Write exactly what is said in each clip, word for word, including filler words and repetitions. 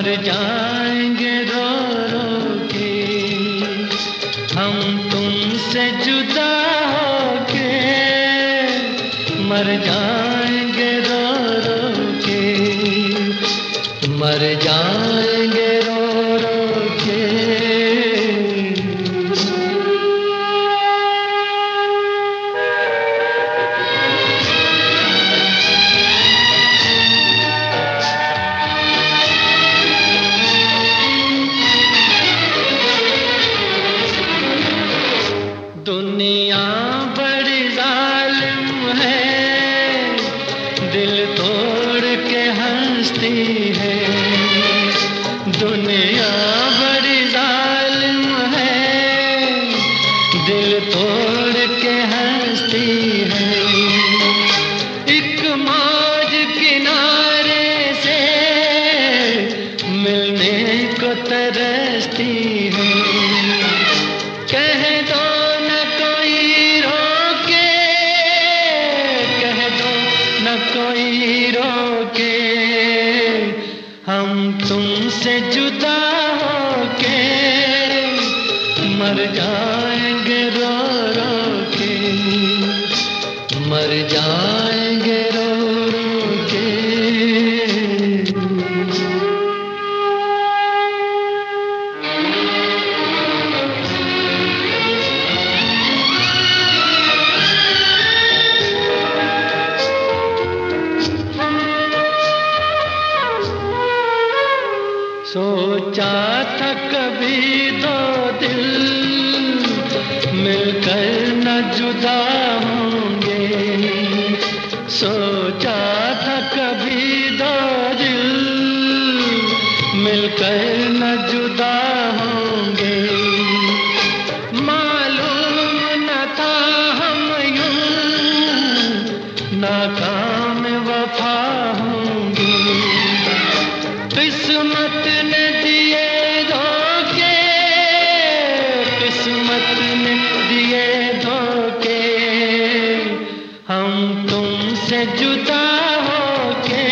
मर जाएंगे रो रो के, हम तुमसे जुदा होके मर जाएंगे रो रो के, मर जाएंगे रो रो के। दुनिया बड़ी जालिम है, दिल तोड़ के हंसती है। दुनिया बड़ी जालिम है, दिल तोड़ के हंसती है। एक मौज किनारे से मिलने को तरसती है। कह दो न कोई रोके, हम तुमसे जुदा होके मर जाएंगे रो रो के, मर जाएंगे रो रो के। सोचा था कभी दो दिल मिलकर न जुदा होंगे, सोचा था कभी दो दिल मिलकर न जुदा होंगे। मालूम न था हम यूं नाकाम वफा होंगे। किस्मत ने दिए धोखे, किस्मत ने दिए धोखे, हम तुमसे जुदा होके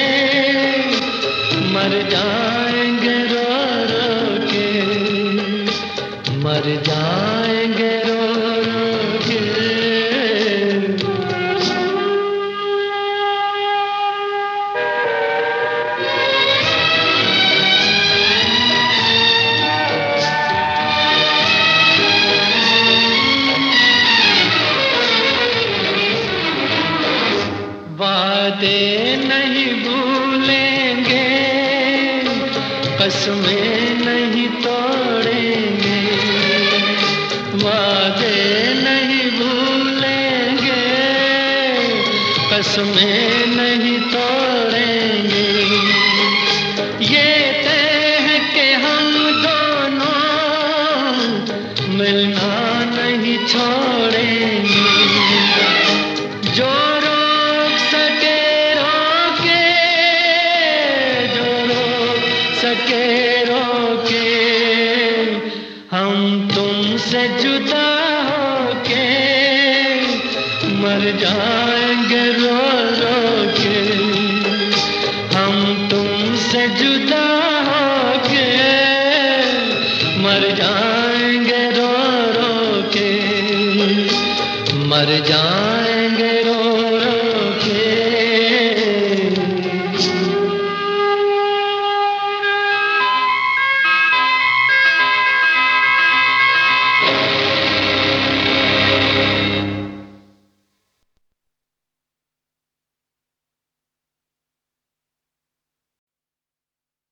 मर जाएंगे रो रो के, मर जाएंगे रो रो के। वादे नहीं भूलेंगे, कसमें नहीं तोड़ेंगे। वादे नहीं भूलेंगे, कसमें